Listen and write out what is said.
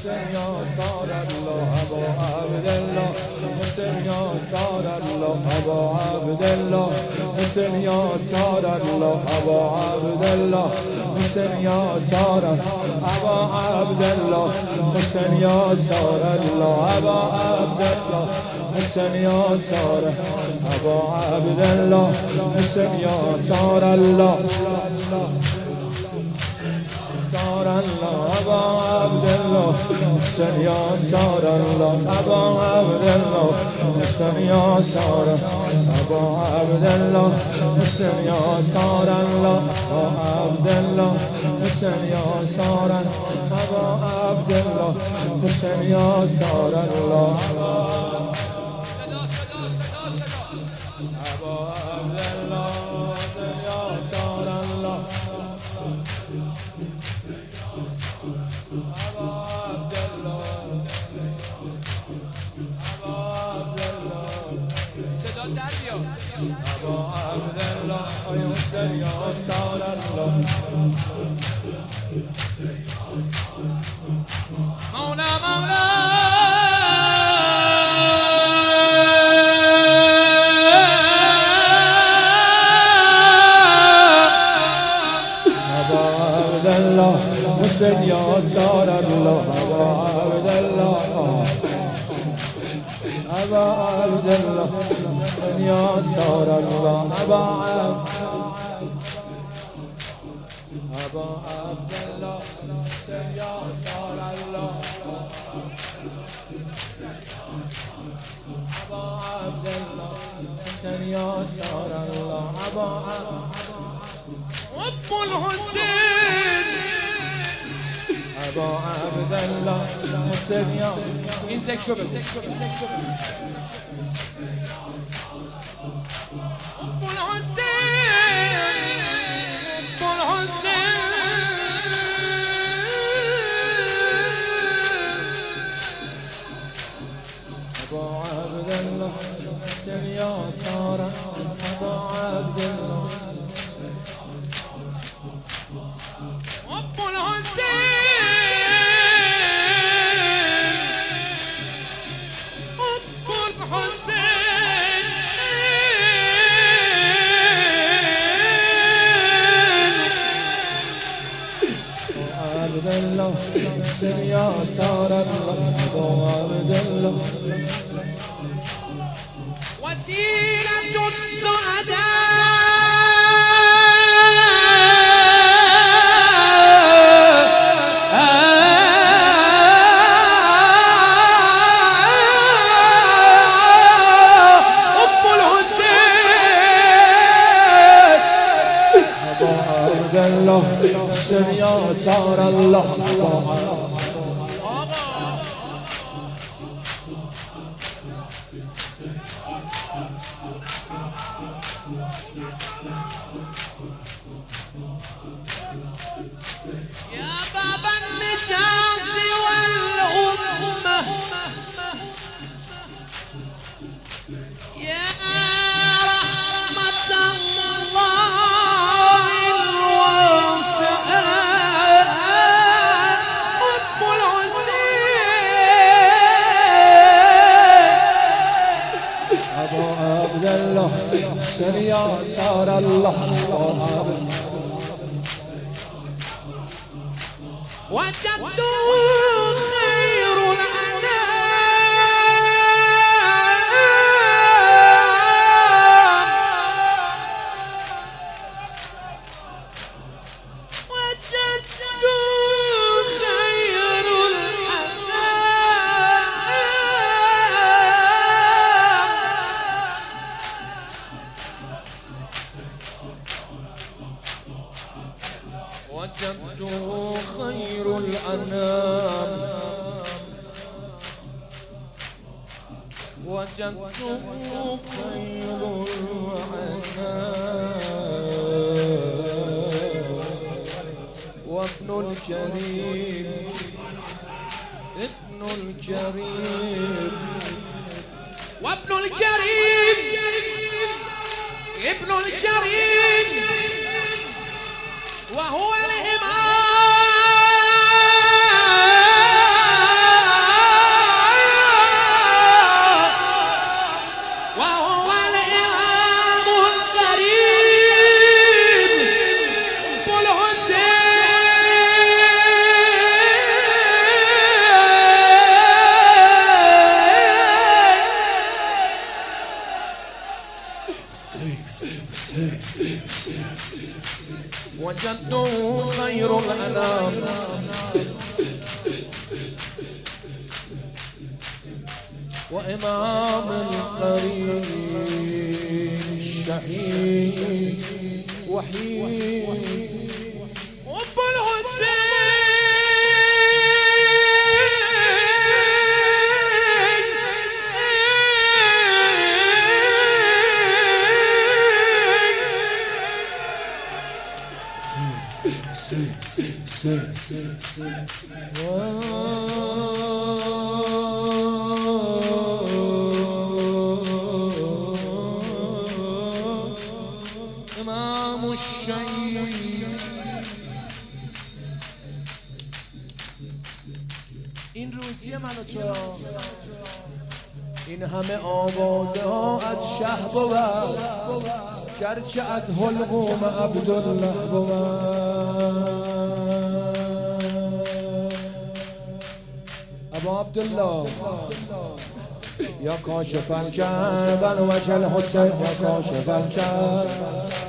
حسین یاسار الله ابا عبدالله حسین یاسار الله ابا عبدالله حسین یاسار الله ابا عبدالله حسین یاسار ابا عبدالله حسین یاسار الله ابا عبدالله حسین یاسار ابا عبدالله حسین یاسار الله سار الله ابا عبدالله حسین یاسار الله ابا عبدالله حسین یاسار ابا عبدالله حسین یاسار الله ابا عبدالله حسین یاسار ابا عبدالله حسین یاسار الله ابا عبدالله حسین یاسار الله صدا در بیاد ابا عبدالله حسین یاسار الله مولا مولا ابا عبدالله حسین یاسار الله ابا عبدالله ابا عبدالله حسین یاسار الله ابا عبدالله حسین یاسار الله ابا عبدالله حسین یاسار الله ابا ابو الحسین ابا عبدالله حسین یاسار این ذکر رو بگو ابو الحسین ابو الحسین ابا عبدالله حسین یاسار ابا عبدالله ابو الحسین ابو الحسین عبدالله حسین یاسار الله ابا عبدالله وسيلة السعداء أبو الحسين أبا عبدالله حسين ياسار الله يا بابا النجاة والأمة يا رحمة الله الواسعة أبو الحسين أبو عبدالله حسين ياسار الله وجدت خير الأنام وجدت خير الأنام وجدت خير الأنام وجدت خير الأنام وابن الكريم ابن الكريم وابن الكريم ابن الكريم وهو الإمام جد خير الأنام وإمام القرين الشهيد وحيد أبو الحسين إمام الشهيد. این روزی من و تو این همه آوازه ها از شه بود گرچه از حلقوم عبدالله بود ابا عبدالله یا کاشف الکرب وجه الحسین یا کاشف الکرب